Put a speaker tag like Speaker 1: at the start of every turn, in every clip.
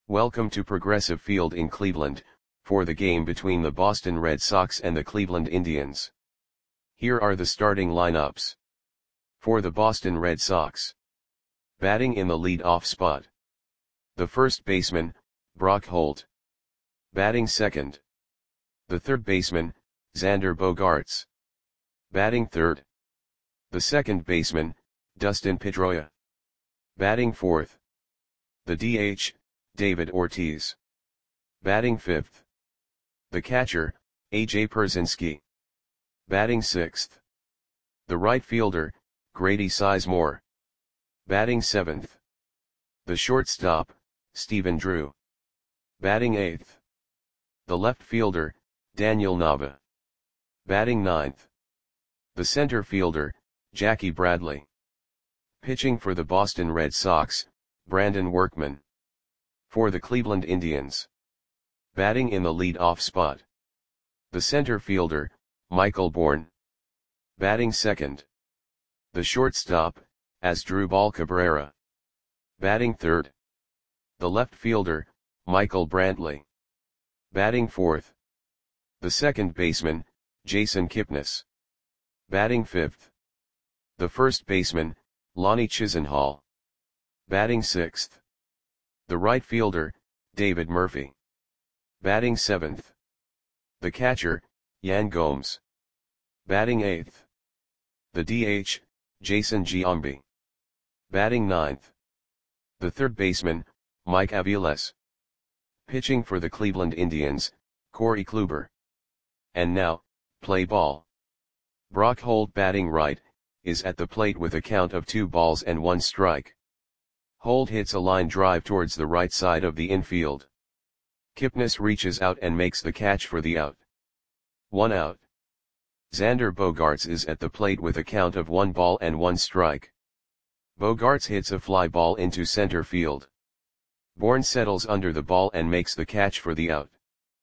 Speaker 1: Welcome to Progressive Field in Cleveland, for the game between the Boston Red Sox and the Cleveland Indians. Here are the starting lineups. For the Boston Red Sox. Batting in the lead-off spot. The first baseman, Brock Holt. Batting second. The third baseman, Xander Bogaerts. Batting third. The second baseman, Dustin Pedroia. Batting fourth. The DH, David Ortiz. Batting fifth. The catcher, A.J. Pierzynski. Batting sixth. The right fielder, Grady Sizemore. Batting seventh. The shortstop, Stephen Drew. Batting eighth. The left fielder, Daniel Nava. Batting ninth. The center fielder, Jackie Bradley. Pitching for the Boston Red Sox, Brandon Workman. For the Cleveland Indians. Batting in the lead-off spot. The center fielder, Michael Bourn. Batting second. The shortstop, Asdrubal Cabrera. Batting third. The left fielder, Michael Brantley. Batting fourth. The second baseman, Jason Kipnis. Batting fifth. The first baseman, Lonnie Chisenhall. Batting sixth. The right fielder, David Murphy. Batting seventh. The catcher, Yan Gomes. Batting eighth. The DH, Jason Giambi. Batting ninth. The third baseman, Mike Aviles. Pitching for the Cleveland Indians, Corey Kluber. And now, play ball. Brock Holt batting right, is at the plate with a count of 2-1 strike. Holt hits a line drive towards the right side of the infield. Kipnis reaches out and makes the catch for the out. 1 out. Xander Bogaerts is at the plate with a count of 1-1 strike. Bogaerts hits a fly ball into center field. Bourn settles under the ball and makes the catch for the out.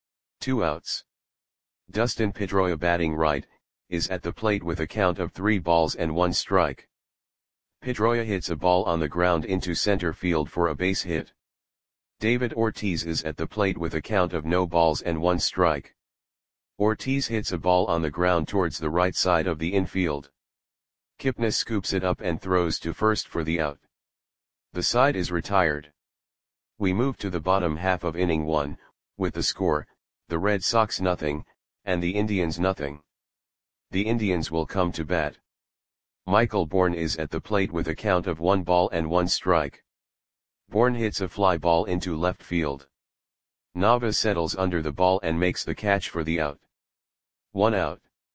Speaker 1: 2 outs. Dustin Pedroia batting right, is at the plate with a count of 3-1 strike. Pedroia hits a ball on the ground into center field for a base hit. David Ortiz is at the plate with a count of 0-1 strike. Ortiz hits a ball on the ground towards the right side of the infield. Kipnis scoops it up and throws to first for the out. The side is retired. We move to the bottom half of inning 1, with the score, the Red Sox 0, and the Indians 0. The Indians will come to bat. Michael Bourn is at the plate with a count of 1-1 strike. Bourn hits a fly ball into left field. Nava settles under the ball and makes the catch for the out. 1 out.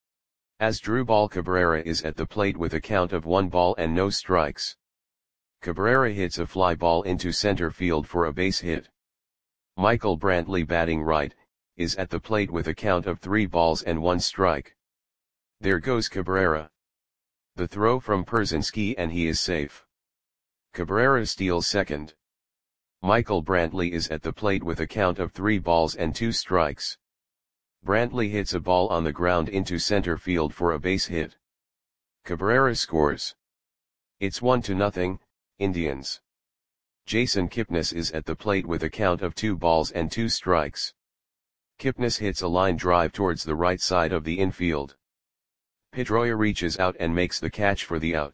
Speaker 1: Asdrubal Cabrera is at the plate with a count of 1-0 strikes. Cabrera hits a fly ball into center field for a base hit. Michael Brantley batting right, is at the plate with a count of 3-1 strike. There goes Cabrera. The throw from Pierzynski and he is safe. Cabrera steals second. Michael Brantley is at the plate with a count of 3-2 strikes. Brantley hits a ball on the ground into center field for a base hit. Cabrera scores. It's 1-0, Indians. Jason Kipnis is at the plate with a count of 2-2 strikes. Kipnis hits a line drive towards the right side of the infield. Pedroia reaches out and makes the catch for the out.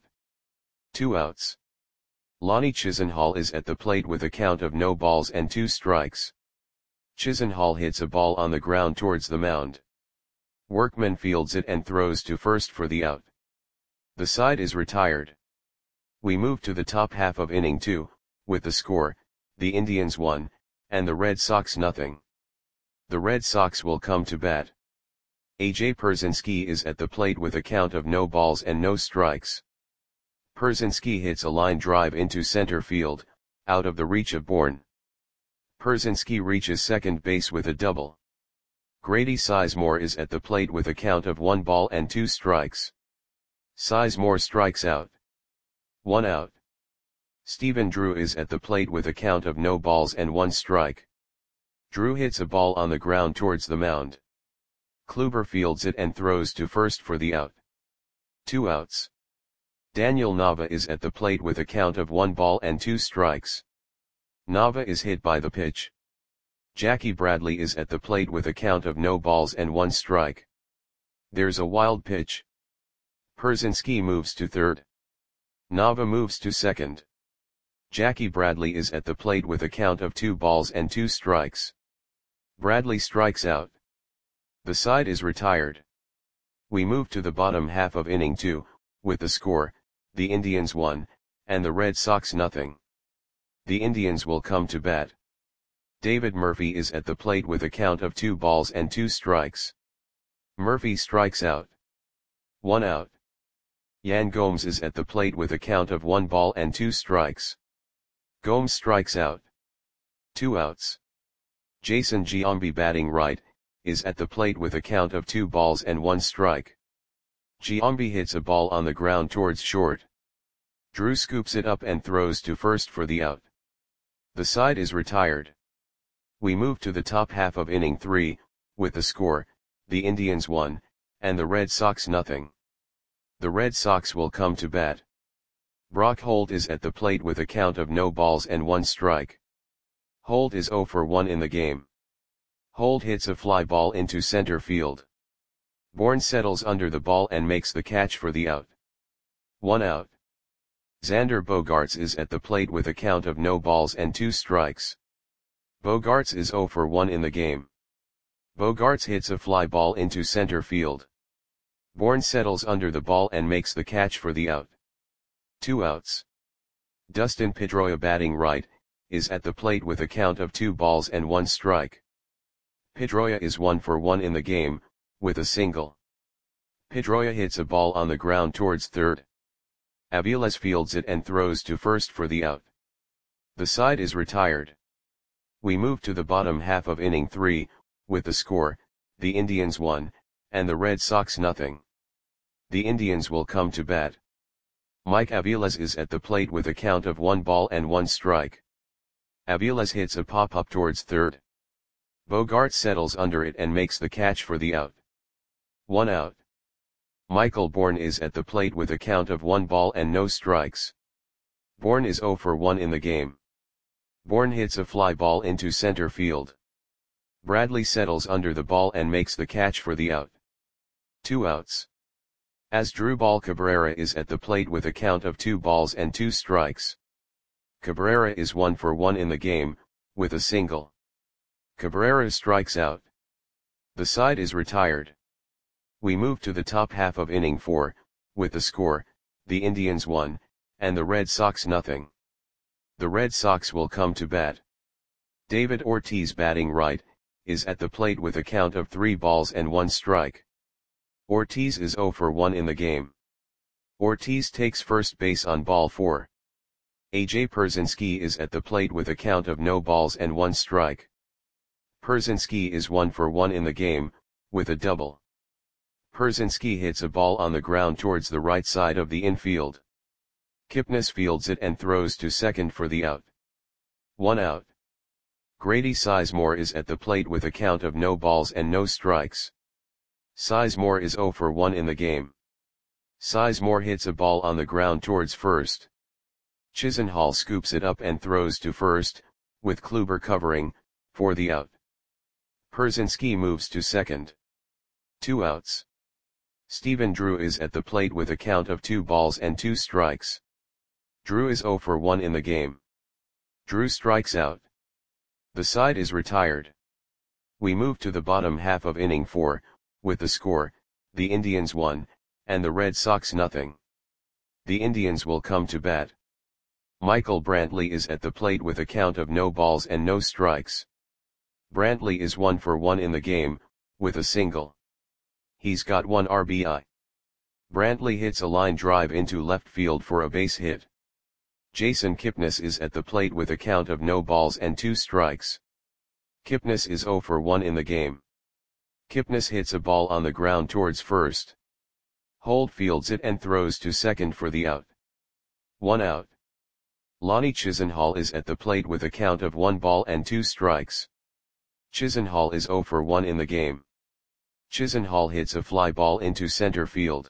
Speaker 1: 2 outs. Lonnie Chisenhall is at the plate with a count of 0-2 strikes. Chisenhall hits a ball on the ground towards the mound. Workman fields it and throws to first for the out. The side is retired. We move to the top half of inning 2, with the score, the Indians 1, and the Red Sox 0. The Red Sox will come to bat. A.J. Pierzynski is at the plate with a count of 0 strikes. Pierzynski hits a line drive into center field, out of the reach of Bourn. Pierzynski reaches second base with a double. Grady Sizemore is at the plate with a count of 1-2 strikes. Sizemore strikes out. 1 out. Stephen Drew is at the plate with a count of 0-1 strike. Drew hits a ball on the ground towards the mound. Kluber fields it and throws to first for the out. 2 outs. Daniel Nava is at the plate with a count of 1-2 strikes. Nava is hit by the pitch. Jackie Bradley is at the plate with a count of no balls and one strike. There's a wild pitch. Pierzynski moves to third. Nava moves to second. Jackie Bradley is at the plate with a count of 2 balls and 2 strikes. Bradley strikes out. The side is retired. We move to the bottom half of inning 2, with the score, the Indians 1, and the Red Sox nothing. The Indians will come to bat. David Murphy is at the plate with a count of 2 balls and 2 strikes. Murphy strikes out. 1 out. Yan Gomes is at the plate with a count of 1 ball and 2 strikes. Gomes strikes out. 2 outs. Jason Giambi, batting right, is at the plate with a count of 2 balls and 1 strike. Giambi hits a ball on the ground towards short. Drew scoops it up and throws to first for the out. The side is retired. We move to the top half of inning 3, with the score, the Indians 1, and the Red Sox nothing. The Red Sox will come to bat. Brock Holt is at the plate with a count of no balls and 1 strike. Holt is 0 for 1 in the game. Holt hits a fly ball into center field. Bourne settles under the ball and makes the catch for the out. 1 out. Xander Bogaerts is at the plate with a count of no balls and 2 strikes. Bogaerts is 0 for 1 in the game. Bogaerts hits a fly ball into center field. Bourne settles under the ball and makes the catch for the out. 2 outs. Dustin Pedroia, batting right, is at the plate with a count of 2 balls and 1 strike. Pedroia is 1 for 1 in the game, with a single. Pedroia hits a ball on the ground towards third. Aviles fields it and throws to first for the out. The side is retired. We move to the bottom half of inning 3, with the score, the Indians 1, and the Red Sox nothing. The Indians will come to bat. Mike Aviles is at the plate with a count of 1 ball and 1 strike. Aviles hits a pop-up towards third. Bogaerts settles under it and makes the catch for the out. 1 out. Michael Bourne is at the plate with a count of 1 ball and no strikes. Bourne is 0 for 1 in the game. Bourne hits a fly ball into center field. Bradley settles under the ball and makes the catch for the out. 2 outs. Asdrubal Cabrera is at the plate with a count of 2 balls and 2 strikes. Cabrera is 1 for 1 in the game, with a single. Cabrera strikes out. The side is retired. We move to the top half of inning 4, with the score, the Indians 1, and the Red Sox nothing. The Red Sox will come to bat. David Ortiz, batting right, is at the plate with a count of 3 balls and 1 strike. Ortiz is 0 for 1 in the game. Ortiz takes first base on ball 4. AJ Pierzynski is at the plate with a count of no balls and 1 strike. Pierzynski is 1 for 1 in the game, with a double. Pierzynski hits a ball on the ground towards the right side of the infield. Kipnis fields it and throws to second for the out. 1 out. Grady Sizemore is at the plate with a count of no balls and no strikes. Sizemore is 0 for 1 in the game. Sizemore hits a ball on the ground towards first. Chisenhall scoops it up and throws to first, with Kluber covering, for the out. Pierzynski moves to second. 2 outs. Stephen Drew is at the plate with a count of 2 balls and 2 strikes. Drew is 0 for 1 in the game. Drew strikes out. The side is retired. We move to the bottom half of inning 4, with the score, the Indians 1, and the Red Sox nothing. The Indians will come to bat. Michael Brantley is at the plate with a count of no balls and no strikes. Brantley is 1 for 1 in the game, with a single. He's got 1 RBI. Brantley hits a line drive into left field for a base hit. Jason Kipnis is at the plate with a count of no balls and 2 strikes. Kipnis is 0 for 1 in the game. Kipnis hits a ball on the ground towards first. Holt fields it and throws to second for the out. 1 out. Lonnie Chisenhall is at the plate with a count of 1 ball and 2 strikes. Chisenhall is 0 for 1 in the game. Chisenhall hits a fly ball into center field.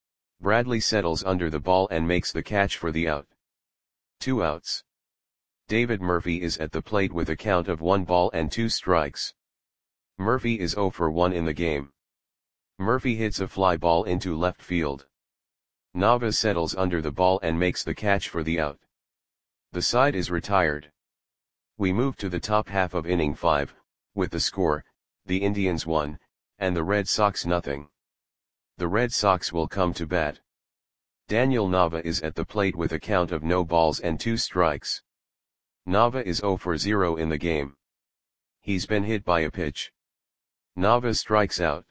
Speaker 1: Bradley settles under the ball and makes the catch for the out. 2 outs. David Murphy is at the plate with a count of 1 ball and 2 strikes. Murphy is 0 for 1 in the game. Murphy hits a fly ball into left field. Nava settles under the ball and makes the catch for the out. The side is retired. We move to the top half of inning 5, with the score, the Indians 1, and the Red Sox nothing. The Red Sox will come to bat. Daniel Nava is at the plate with a count of no balls and 2 strikes. Nava is 0 for 0 in the game. He's been hit by a pitch. Nava strikes out.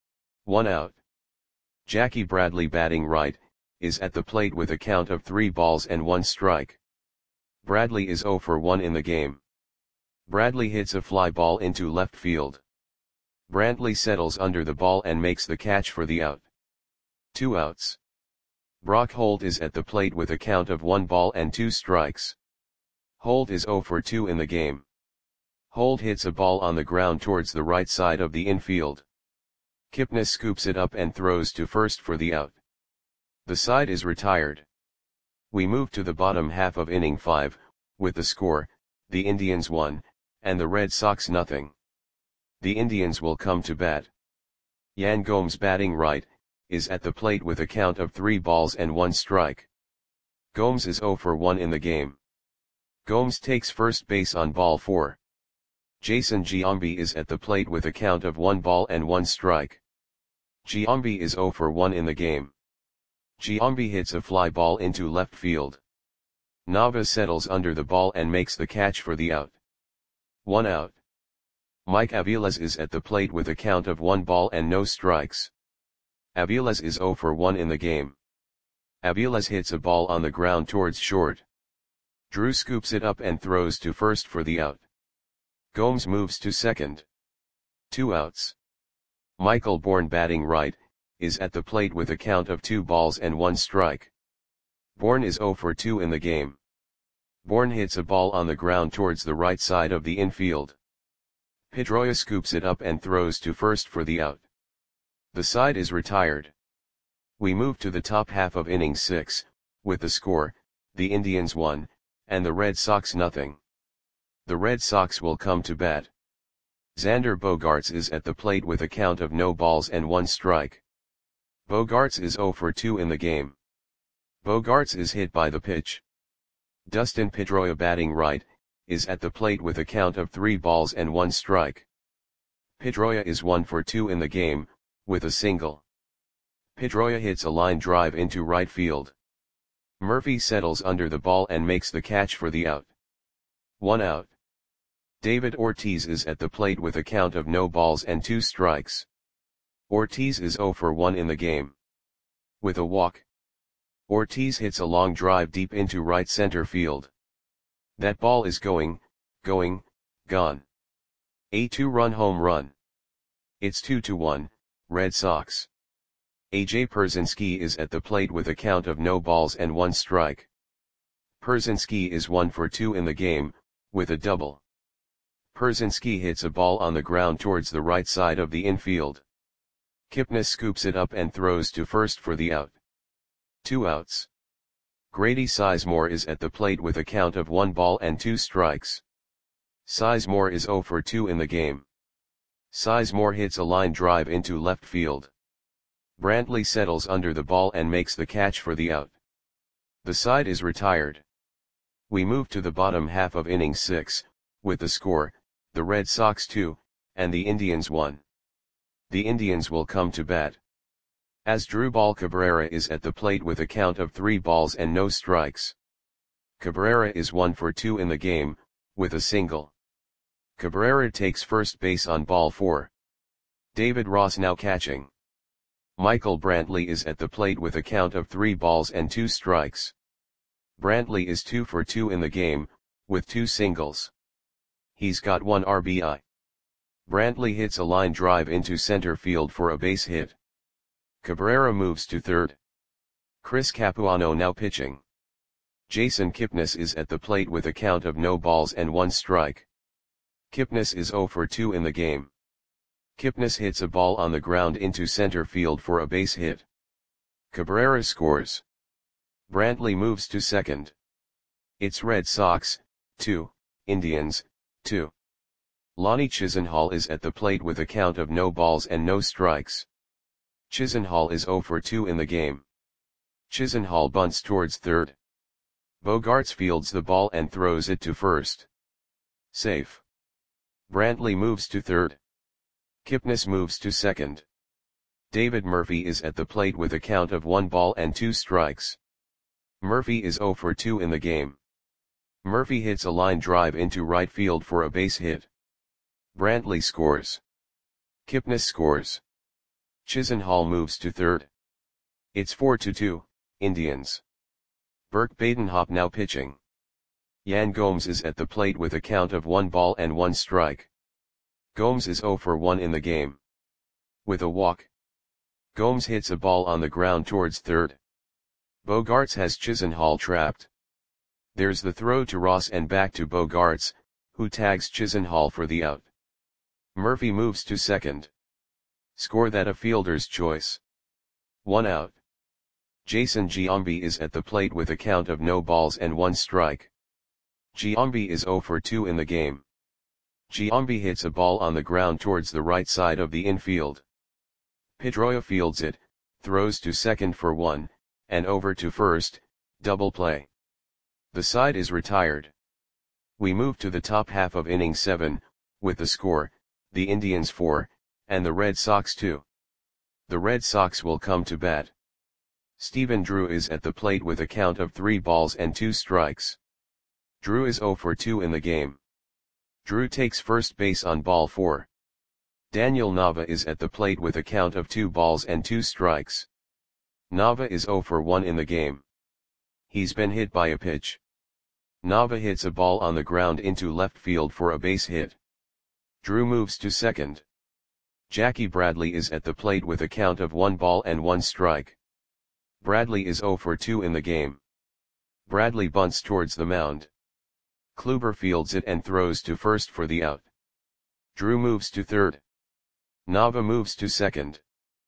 Speaker 1: 1 out. Jackie Bradley, batting right, is at the plate with a count of 3 balls and 1 strike. Bradley is 0 for 1 in the game. Bradley hits a fly ball into left field. Brantley settles under the ball and makes the catch for the out. 2 outs. Brock Holt is at the plate with a count of 1 ball and 2 strikes. Holt is 0 for 2 in the game. Holt hits a ball on the ground towards the right side of the infield. Kipnis scoops it up and throws to first for the out. The side is retired. We move to the bottom half of inning 5, with the score, the Indians 1, and the Red Sox nothing. The Indians will come to bat. Yan Gomes, batting right, is at the plate with a count of 3 balls and 1 strike. Gomes is 0 for 1 in the game. Gomes takes first base on ball 4. Jason Giambi is at the plate with a count of 1 ball and 1 strike. Giambi is 0 for 1 in the game. Giambi hits a fly ball into left field. Nava settles under the ball and makes the catch for the out. 1 out. Mike Aviles is at the plate with a count of 1 ball and no strikes. Aviles is 0 for 1 in the game. Aviles hits a ball on the ground towards short. Drew scoops it up and throws to first for the out. Gomes moves to second. 2 outs. Michael Bourne, batting right, is at the plate with a count of 2 balls and 1 strike. Bourne is 0 for 2 in the game. Bourne hits a ball on the ground towards the right side of the infield. Pedroia scoops it up and throws to first for the out. The side is retired. We move to the top half of inning 6, with the score, the Indians 1, and the Red Sox nothing. The Red Sox will come to bat. Xander Bogaerts is at the plate with a count of no balls and 1 strike. Bogaerts is 0 for 2 in the game. Bogaerts is hit by the pitch. Dustin Pedroia, batting right, is at the plate with a count of 3 balls and 1 strike. Pedroia is 1 for 2 in the game, with a single. Pedroia hits a line drive into right field. Murphy settles under the ball and makes the catch for the out. 1 out. David Ortiz is at the plate with a count of no balls and 2 strikes. Ortiz is 0 for 1 in the game. With a walk. Ortiz hits a long drive deep into right center field. That ball is gone. A 2-run home run. It's 2-1, Red Sox. AJ Pierzynski is at the plate with a count of no balls and 1 strike. Pierzynski is 1 for 2 in the game, with a double. Pierzynski hits a ball on the ground towards the right side of the infield. Kipnis scoops it up and throws to first for the out. 2 outs. Grady Sizemore is at the plate with a count of 1 ball and 2 strikes. Sizemore is 0 for 2 in the game. Sizemore hits a line drive into left field. Brantley settles under the ball and makes the catch for the out. The side is retired. We move to the bottom half of inning 6, with the score, the Red Sox 2, and the Indians 1. The Indians will come to bat. Asdrubal Cabrera is at the plate with a count of 3 balls and no strikes. Cabrera is 1 for 2 in the game, with a single. Cabrera takes first base on ball 4. David Ross now catching. Michael Brantley is at the plate with a count of 3 balls and 2 strikes. Brantley is 2 for 2 in the game, with 2 singles. He's got 1 RBI. Brantley hits a line drive into center field for a base hit. Cabrera moves to third. Chris Capuano now pitching. Jason Kipnis is at the plate with a count of no balls and 1 strike. Kipnis is 0 for 2 in the game. Kipnis hits a ball on the ground into center field for a base hit. Cabrera scores. Brantley moves to second. It's Red Sox, 2, Indians, 2. Lonnie Chisenhall is at the plate with a count of no balls and no strikes. Chisenhall is 0 for 2 in the game. Chisenhall bunts towards third. Bogaerts fields the ball and throws it to first. Safe. Brantley moves to third. Kipnis moves to second. David Murphy is at the plate with a count of 1 ball and 2 strikes. Murphy is 0 for 2 in the game. Murphy hits a line drive into right field for a base hit. Brantley scores. Kipnis scores. Chisenhall moves to third. It's 4-2, Indians. Burke Badenhop now pitching. Yan Gomes is at the plate with a count of 1 ball and 1 strike. Gomes is 0 for 1 in the game. With a walk. Gomes hits a ball on the ground towards third. Bogaerts has Chisenhall trapped. There's the throw to Ross and back to Bogaerts, who tags Chisenhall for the out. Murphy moves to second. Score that a fielder's choice. 1 out. Jason Giambi is at the plate with a count of no balls and 1 strike. Giambi is 0 for 2 in the game. Giambi hits a ball on the ground towards the right side of the infield. Pedroia fields it, throws to second for 1, and over to first, double play. The side is retired. We move to the top half of inning 7, with the score, the Indians 4, and the Red Sox 2. The Red Sox will come to bat. Stephen Drew is at the plate with a count of 3 balls and 2 strikes. Drew is 0 for 2 in the game. Drew takes first base on ball 4. Daniel Nava is at the plate with a count of 2 balls and 2 strikes. Nava is 0 for 1 in the game. He's been hit by a pitch. Nava hits a ball on the ground into left field for a base hit. Drew moves to second. Jackie Bradley is at the plate with a count of 1 ball and 1 strike. Bradley is 0 for 2 in the game. Bradley bunts towards the mound. Kluber fields it and throws to first for the out. Drew moves to third. Nava moves to second.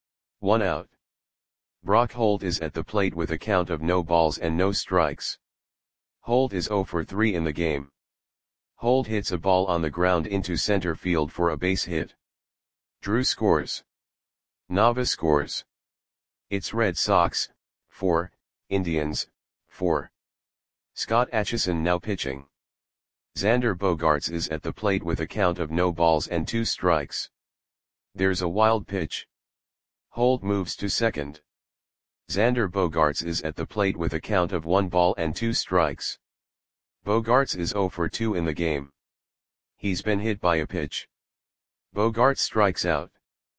Speaker 1: 1 out. Brock Holt is at the plate with a count of no balls and no strikes. Holt is 0 for 3 in the game. Holt hits a ball on the ground into center field for a base hit. Drew scores. Nava scores. It's Red Sox, 4, Indians, 4. Scott Atchison now pitching. Xander Bogaerts is at the plate with a count of no balls and 2 strikes. There's a wild pitch. Holt moves to second. Xander Bogaerts is at the plate with a count of 1 ball and 2 strikes. Bogaerts is 0 for 2 in the game. He's been hit by a pitch. Bogaerts strikes out.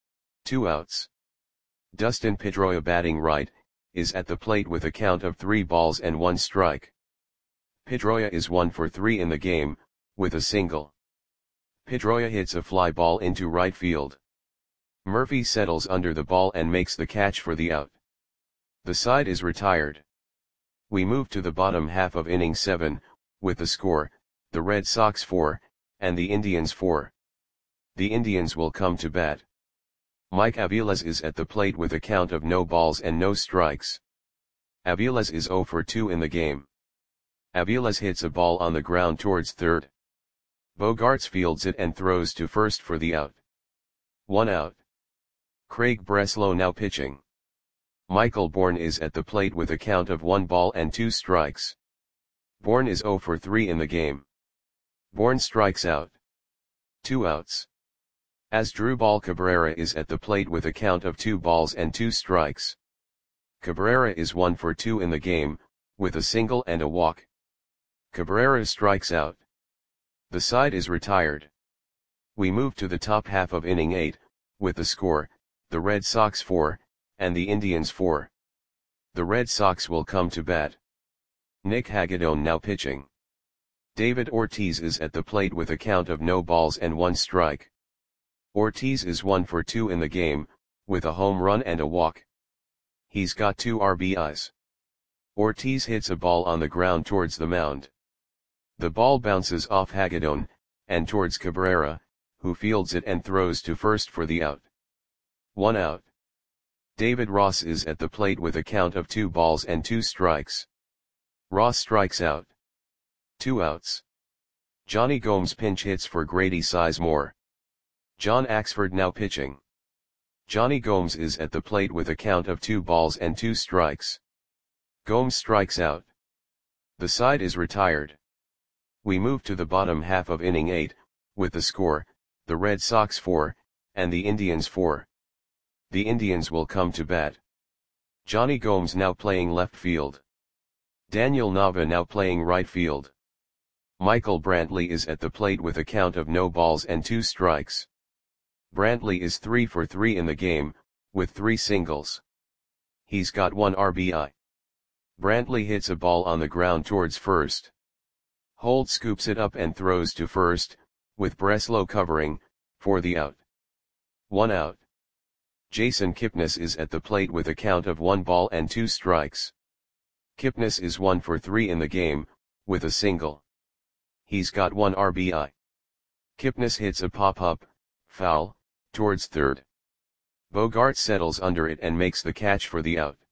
Speaker 1: 2 outs. Dustin Pedroia batting right, is at the plate with a count of 3 balls and 1 strike. Pedroia is 1 for 3 in the game, with a single. Pedroia hits a fly ball into right field. Murphy settles under the ball and makes the catch for the out. The side is retired. We move to the bottom half of inning 7, with the score, the Red Sox 4, and the Indians 4. The Indians will come to bat. Mike Aviles is at the plate with a count of no balls and no strikes. Aviles is 0 for 2 in the game. Aviles hits a ball on the ground towards third. Bogaerts fields it and throws to first for the out. 1 out. Craig Breslow now pitching. Michael Bourne is at the plate with a count of 1 ball and 2 strikes. Bourne is 0 for 3 in the game. Bourne strikes out. 2 outs. Asdrubal Cabrera is at the plate with a count of 2 balls and 2 strikes. Cabrera is 1 for 2 in the game, with a single and a walk. Cabrera strikes out. The side is retired. We move to the top half of inning 8, with the score, the Red Sox 4, and the Indians 4. The Red Sox will come to bat. Nick Hagedorn now pitching. David Ortiz is at the plate with a count of no balls and 1 strike. Ortiz is 1 for 2 in the game, with a home run and a walk. He's got 2 RBIs. Ortiz hits a ball on the ground towards the mound. The ball bounces off Hagedorn, and towards Cabrera, who fields it and throws to first for the out. 1 out. David Ross is at the plate with a count of 2 balls and 2 strikes. Ross strikes out. 2 outs. Johnny Gomes pinch hits for Grady Sizemore. John Axford now pitching. Johnny Gomes is at the plate with a count of 2 balls and 2 strikes. Gomes strikes out. The side is retired. We move to the bottom half of inning 8, with the score, the Red Sox 4, and the Indians 4. The Indians will come to bat. Johnny Gomes now playing left field. Daniel Nava now playing right field. Michael Brantley is at the plate with a count of no balls and 2 strikes. Brantley is 3 for 3 in the game, with 3 singles. He's got 1 RBI. Brantley hits a ball on the ground towards first. Holt scoops it up and throws to first, with Breslow covering, for the out. 1 out. Jason Kipnis is at the plate with a count of 1 ball and 2 strikes. Kipnis is 1 for 3 in the game, with a single. He's got 1 RBI. Kipnis hits a pop-up, foul, towards third. Bogart settles under it and makes the catch for the out.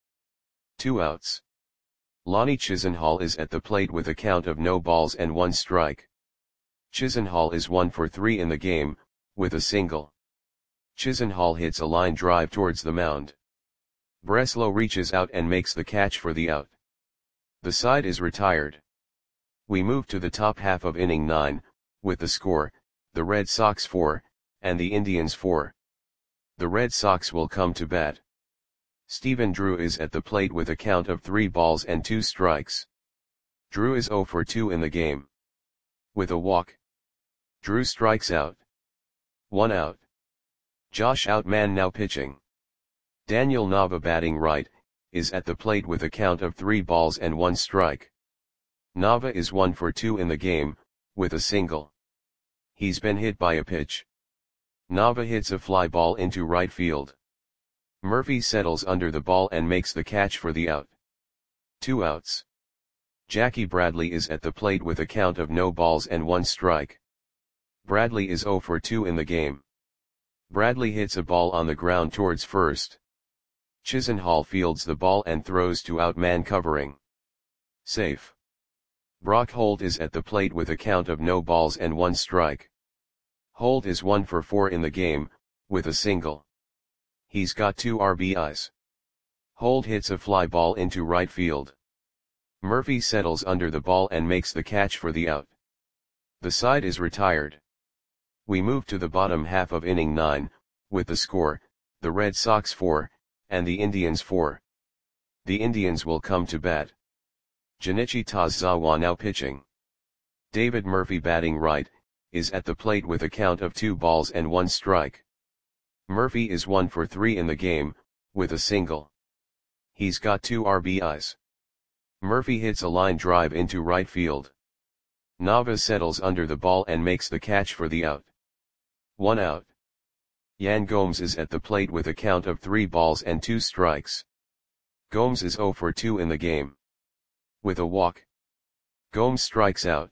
Speaker 1: 2 outs. Lonnie Chisenhall is at the plate with a count of no balls and 1 strike. Chisenhall is 1 for 3 in the game, with a single. Chisenhall hits a line drive towards the mound. Breslow reaches out and makes the catch for the out. The side is retired. We move to the top half of inning 9, with the score, the Red Sox 4, and the Indians 4. The Red Sox will come to bat. Stephen Drew is at the plate with a count of 3 balls and 2 strikes. Drew is 0 for 2 in the game. With a walk, Drew strikes out. 1 out. Josh Outman now pitching. Daniel Nava batting right, is at the plate with a count of 3 balls and 1 strike. Nava is 1 for 2 in the game, with a single. He's been hit by a pitch. Nava hits a fly ball into right field. Murphy settles under the ball and makes the catch for the out. 2 outs. Jackie Bradley is at the plate with a count of no balls and 1 strike. Bradley is 0 for 2 in the game. Bradley hits a ball on the ground towards first. Chisenhall fields the ball and throws to out, man covering. Safe. Brock Holt is at the plate with a count of no balls and 1 strike. Holt is 1 for 4 in the game, with a single. He's got 2 RBIs. Holt hits a fly ball into right field. Murphy settles under the ball and makes the catch for the out. The side is retired. We move to the bottom half of inning 9, with the score, the Red Sox 4, and the Indians 4. The Indians will come to bat. Junichi Tazawa now pitching. David Murphy batting right, is at the plate with a count of 2 balls and 1 strike. Murphy is 1 for 3 in the game, with a single. He's got 2 RBIs. Murphy hits a line drive into right field. Nava settles under the ball and makes the catch for the out. 1 out. Yan Gomes is at the plate with a count of 3 balls and 2 strikes. Gomes is 0 for 2 in the game. With a walk, Gomes strikes out.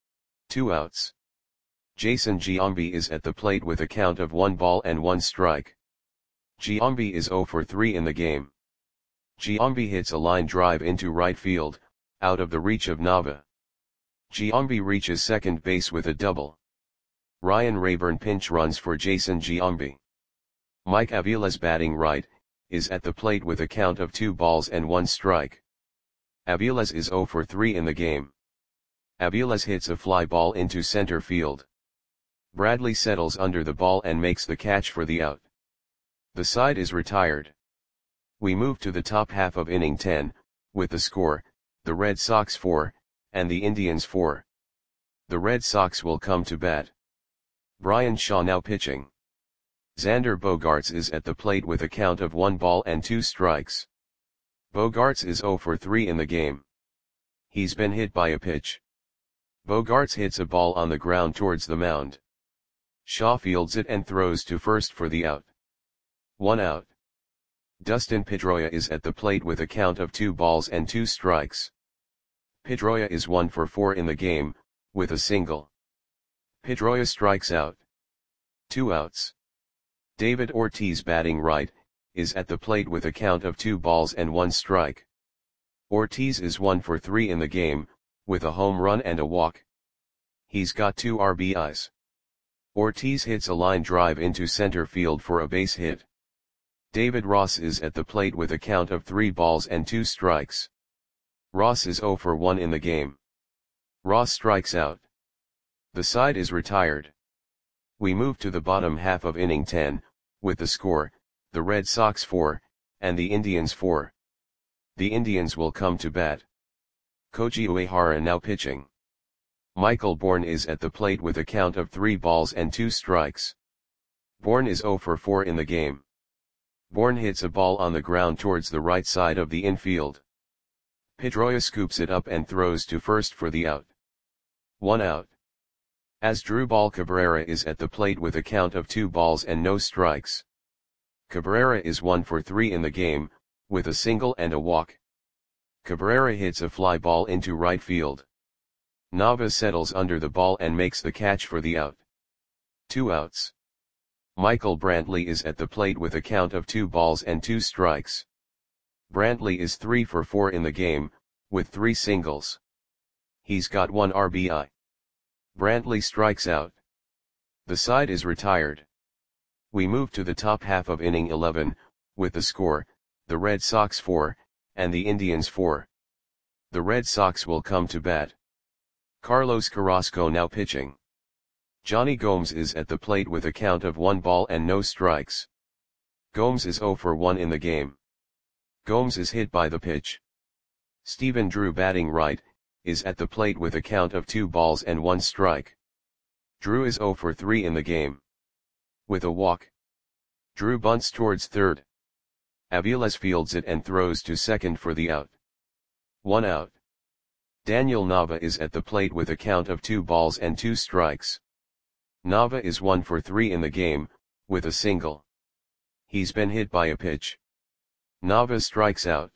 Speaker 1: 2 outs. Jason Giambi is at the plate with a count of 1 ball and 1 strike. Giambi is 0 for 3 in the game. Giambi hits a line drive into right field, out of the reach of Nava. Giambi reaches second base with a double. Ryan Rayburn pinch runs for Jason Giambi. Mike Aviles batting right, is at the plate with a count of 2 balls and 1 strike. Aviles is 0 for 3 in the game. Aviles hits a fly ball into center field. Bradley settles under the ball and makes the catch for the out. The side is retired. We move to the top half of inning 10, with the score, the Red Sox 4, and the Indians 4. The Red Sox will come to bat. Brian Shaw now pitching. Xander Bogaerts is at the plate with a count of 1 ball and 2 strikes. Bogaerts is 0 for 3 in the game. He's been hit by a pitch. Bogaerts hits a ball on the ground towards the mound. Shaw fields it and throws to first for the out. 1 out. Dustin Pedroia is at the plate with a count of 2 balls and 2 strikes. Pedroia is 1 for 4 in the game, with a single. Pedroia strikes out. 2 outs. David Ortiz batting right, is at the plate with a count of 2 balls and 1 strike. Ortiz is 1 for 3 in the game, with a home run and a walk. He's got 2 RBIs. Ortiz hits a line drive into center field for a base hit. David Ross is at the plate with a count of 3 balls and 2 strikes. Ross is 0 for 1 in the game. Ross strikes out. The side is retired. We move to the bottom half of inning 10, with the score, the Red Sox 4, and the Indians 4. The Indians will come to bat. Koji Uehara now pitching. Michael Bourn is at the plate with a count of 3 balls and 2 strikes. Bourn is 0 for 4 in the game. Bourn hits a ball on the ground towards the right side of the infield. Pedroia scoops it up and throws to first for the out. 1 out. Asdrubal Cabrera is at the plate with a count of 2 balls and no strikes. Cabrera is 1 for 3 in the game, with a single and a walk. Cabrera hits a fly ball into right field. Nava settles under the ball and makes the catch for the out. 2 outs. Michael Brantley is at the plate with a count of 2 balls and 2 strikes. Brantley is 3 for 4 in the game, with 3 singles. He's got 1 RBI. Brantley strikes out. The side is retired. We move to the top half of inning 11, with the score, the Red Sox 4, and the Indians 4. The Red Sox will come to bat. Carlos Carrasco now pitching. Johnny Gomes is at the plate with a count of 1 ball and no strikes. Gomes is 0 for 1 in the game. Gomes is hit by the pitch. Stephen Drew batting right, is at the plate with a count of 2 balls and 1 strike. Drew is 0 for 3 in the game. With a walk. Drew bunts towards third. Aviles fields it and throws to second for the out. 1 out. Daniel Nava is at the plate with a count of 2 balls and 2 strikes. Nava is 1 for 3 in the game, with a single. He's been hit by a pitch. Nava strikes out.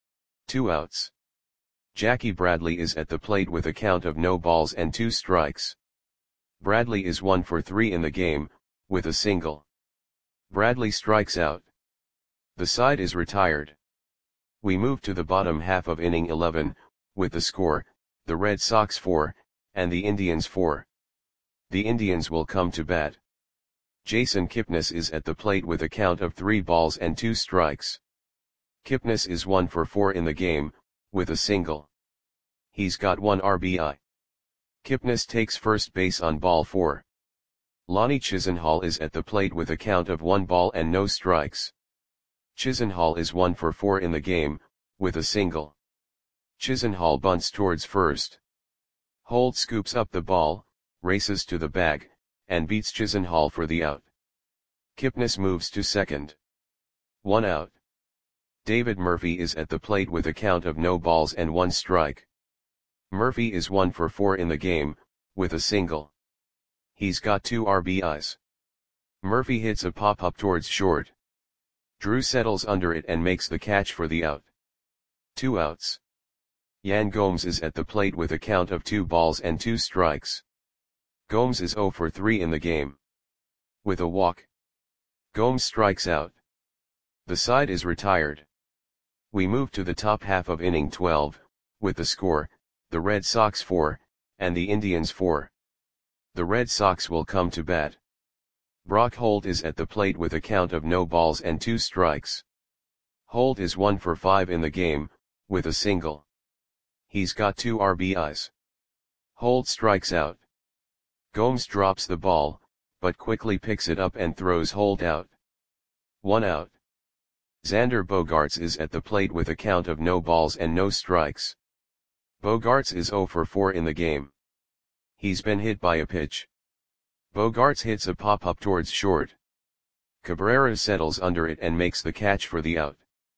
Speaker 1: 2 outs. Jackie Bradley is at the plate with a count of no balls and 2 strikes. Bradley is 1 for 3 in the game, with a single. Bradley strikes out. The side is retired. We move to the bottom half of inning 11, with the score, the Red Sox 4, and the Indians 4. The Indians will come to bat. Jason Kipnis is at the plate with a count of 3 balls and 2 strikes. Kipnis is 1 for 4 in the game, with a single. He's got 1 RBI. Kipnis takes first base on ball 4. Lonnie Chisenhall is at the plate with a count of 1 ball and no strikes. Chisenhall is 1 for 4 in the game, with a single. Chisenhall bunts towards first. Holt scoops up the ball, races to the bag, and beats Chisenhall for the out. Kipnis moves to second. 1 out. David Murphy is at the plate with a count of no balls and 1 strike. Murphy is 1 for 4 in the game, with a single. He's got 2 RBIs. Murphy hits a pop-up towards short. Drew settles under it and makes the catch for the out. 2 outs. Yan Gomes is at the plate with a count of 2 balls and 2 strikes. Gomes is 0 for 3 in the game. With a walk. Gomes strikes out. The side is retired. We move to the top half of inning 12, with the score, the Red Sox 4, and the Indians 4. The Red Sox will come to bat. Brock Holt is at the plate with a count of no balls and 2 strikes. Holt is 1 for 5 in the game, with a single. He's got 2 RBIs. Holt strikes out. Gomes drops the ball, but quickly picks it up and throws Holt out. 1 out. Xander Bogaerts is at the plate with a count of no balls and no strikes. Bogaerts is 0 for 4 in the game. He's been hit by a pitch. Bogaerts hits a pop-up towards short. Cabrera settles under it and makes the catch for the out.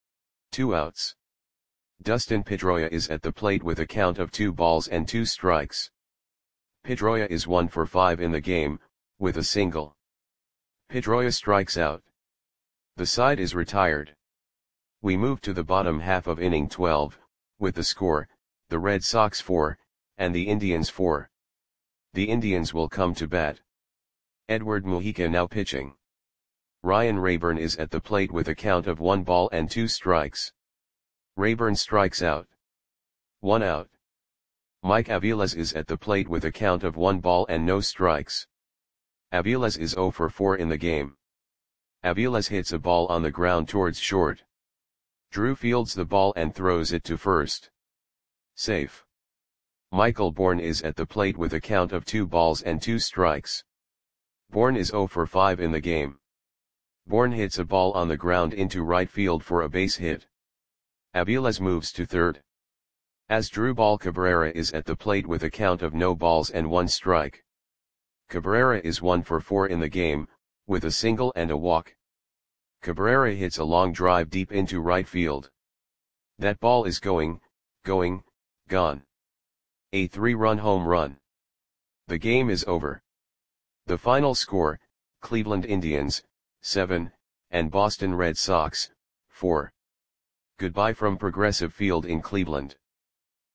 Speaker 1: 2 outs. Dustin Pedroia is at the plate with a count of 2 balls and 2 strikes. Pedroia is 1 for 5 in the game, with a single. Pedroia strikes out. The side is retired. We move to the bottom half of inning 12, with the score, the Red Sox 4, and the Indians 4. The Indians will come to bat. Edward Mujica now pitching. Ryan Rayburn is at the plate with a count of 1 ball and 2 strikes. Rayburn strikes out. 1 out. Mike Aviles is at the plate with a count of 1 ball and no strikes. Aviles is 0 for 4 in the game. Aviles hits a ball on the ground towards short. Drew fields the ball and throws it to first. Safe. Michael Bourne is at the plate with a count of 2 balls and 2 strikes. Bourne is 0 for 5 in the game. Bourne hits a ball on the ground into right field for a base hit. Aviles moves to third. Asdrubal Cabrera is at the plate with a count of no balls and 1 strike. Cabrera is 1 for 4 in the game, with a single and a walk. Cabrera hits a long drive deep into right field. That ball is gone. A 3-run home run. The game is over. The final score, Cleveland Indians, 7, and Boston Red Sox, 4. Goodbye from Progressive Field in Cleveland.